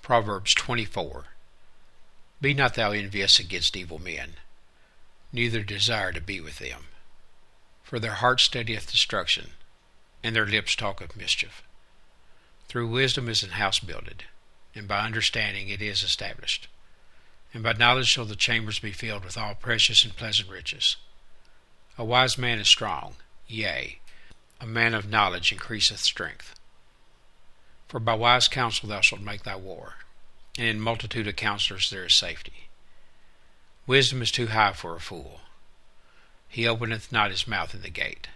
Proverbs 24. Be not thou envious against evil men, neither desire to be with them. For their heart studieth destruction, and their lips talk of mischief. Through wisdom is an house builded, and by understanding it is established. And by knowledge shall the chambers be filled with all precious and pleasant riches. A wise man is strong, yea, a man of knowledge increaseth strength. For by wise counsel thou shalt make thy war, and in multitude of counselors there is safety. Wisdom is too high for a fool. He openeth not his mouth in the gate.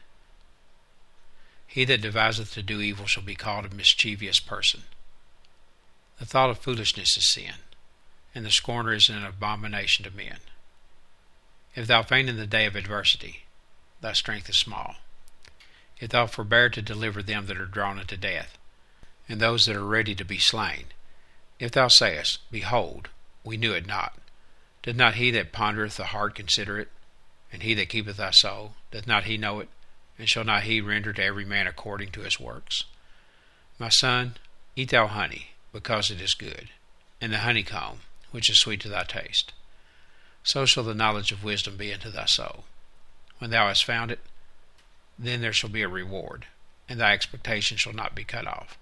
He that deviseth to do evil shall be called a mischievous person. The thought of foolishness is sin, and the scorner is an abomination to men. If thou faint in the day of adversity, thy strength is small. If thou forbear to deliver them that are drawn unto death, and those that are ready to be slain, if thou sayest, Behold, we knew it not, did not he that pondereth the heart consider it? And he that keepeth thy soul, doth not he know it? And shall not he render to every man according to his works? My son, eat thou honey, because it is good, and the honeycomb, which is sweet to thy taste. So shall the knowledge of wisdom be unto thy soul. When thou hast found it, then there shall be a reward, and thy expectation shall not be cut off.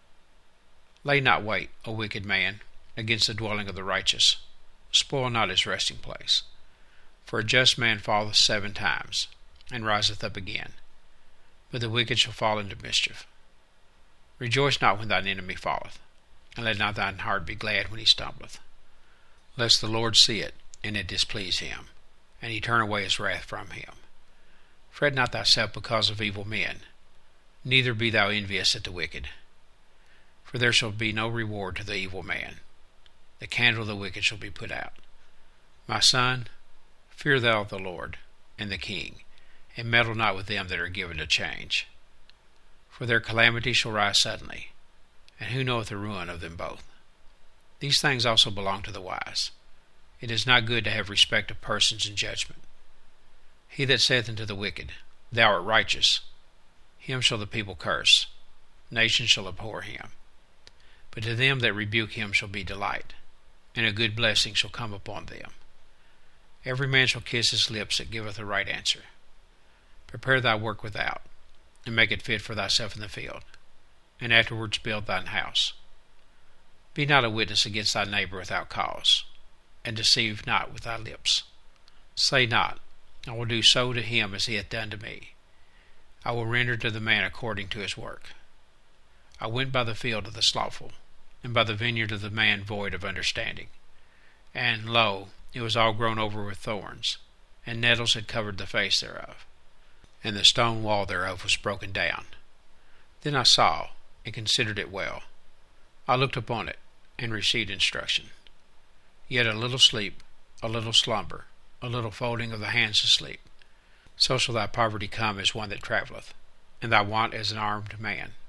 Lay not wait, O wicked man, against the dwelling of the righteous. Spoil not his resting place. For a just man falleth 7 times, and riseth up again. But the wicked shall fall into mischief. Rejoice not when thine enemy falleth, and let not thine heart be glad when he stumbleth. Lest the Lord see it, and it displease him, and he turn away his wrath from him. Fret not thyself because of evil men, neither be thou envious at the wicked. For there shall be no reward to the evil man. The candle of the wicked shall be put out. My son, fear thou the Lord and the king, and meddle not with them that are given to change. For their calamity shall rise suddenly, and who knoweth the ruin of them both? These things also belong to the wise. It is not good to have respect of persons in judgment. He that saith unto the wicked, Thou art righteous, him shall the people curse, nations shall abhor him. But to them that rebuke him shall be delight, and a good blessing shall come upon them. Every man shall kiss his lips that giveth a right answer. Prepare thy work without, and make it fit for thyself in the field, and afterwards build thine house. Be not a witness against thy neighbor without cause, and deceive not with thy lips. Say not, I will do so to him as he hath done to me. I will render to the man according to his work. I went by the field of the slothful, and by the vineyard of the man void of understanding. And, lo, it was all grown over with thorns, and nettles had covered the face thereof, and the stone wall thereof was broken down. Then I saw, and considered it well. I looked upon it, and received instruction. Yet a little sleep, a little slumber, a little folding of the hands asleep. So shall thy poverty come as one that travelleth, and thy want as an armed man.